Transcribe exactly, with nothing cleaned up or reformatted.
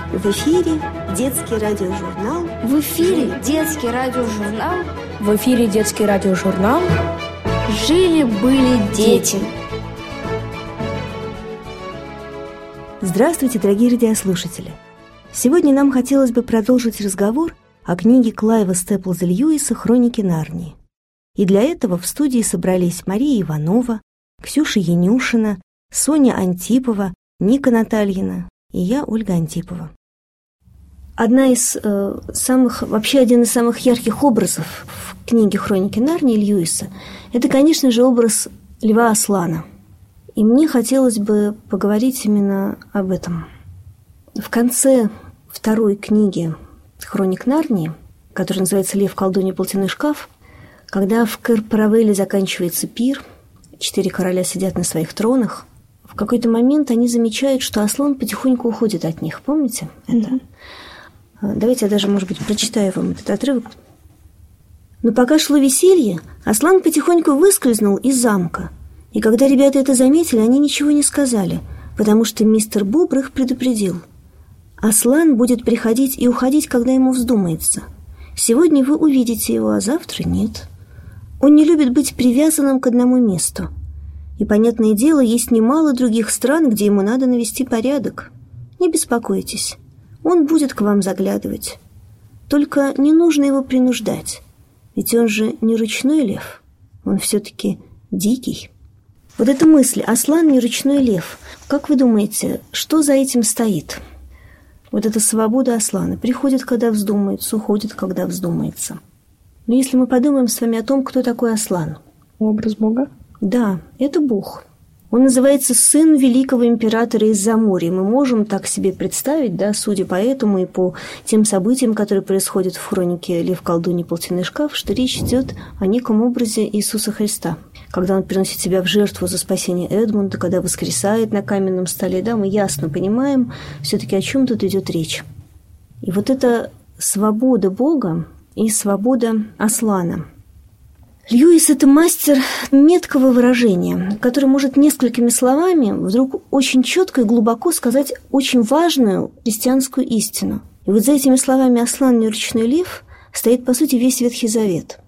В эфире детский радиожурнал. В эфире детский радиожурнал. В эфире детский радиожурнал. Жили-были дети. Здравствуйте, дорогие радиослушатели! Сегодня нам хотелось бы продолжить разговор о книге Клайва Степлза Льюиса «Хроники Нарнии». И для этого в студии собрались Мария Иванова, Ксюша Янюшина, Соня Антипова, Ника Натальина и я, Ольга Антипова. Одна из э, самых, вообще один из самых ярких образов в книге «Хроники Нарнии» Льюиса – это, конечно же, образ Льва Аслана. И мне хотелось бы поговорить именно об этом. В конце второй книги «Хроник Нарнии», которая называется «Лев, колдунья, платяной шкаф», когда в Кэр-Паравелле заканчивается пир, четыре короля сидят на своих тронах, в какой-то момент они замечают, что Аслан потихоньку уходит от них. Помните это? Mm-hmm. Давайте я даже, может быть, прочитаю вам этот отрывок. Но пока шло веселье, Аслан потихоньку выскользнул из замка. И когда ребята это заметили, они ничего не сказали, потому что мистер Бобр их предупредил. Аслан будет приходить и уходить, когда ему вздумается. Сегодня вы увидите его, а завтра нет. Он не любит быть привязанным к одному месту. И, понятное дело, есть немало других стран, где ему надо навести порядок. Не беспокойтесь. Он будет к вам заглядывать. Только не нужно его принуждать. Ведь он же не ручной лев. Он все-таки дикий. Вот эта мысль «Аслан не ручной лев». Как вы думаете, что за этим стоит? Вот эта свобода Аслана. Приходит, когда вздумается, уходит, когда вздумается. Но если мы подумаем с вами о том, кто такой Аслан. Образ Бога? Да, это Бог. Он называется сын великого императора из-за моря. Мы можем так себе представить, да, судя по этому и по тем событиям, которые происходят в хронике «Лев, колдунья, платяной шкаф», что речь идет о неком образе Иисуса Христа. Когда он приносит себя в жертву за спасение Эдмунда, когда воскресает на каменном столе, да, мы ясно понимаем все-таки, о чем тут идет речь. И вот эта свобода Бога и свобода Аслана. Льюис – это мастер меткого выражения, который может несколькими словами вдруг очень четко и глубоко сказать очень важную христианскую истину. И вот за этими словами «Аслан не ручной лев» стоит, по сути, весь Ветхий Завет.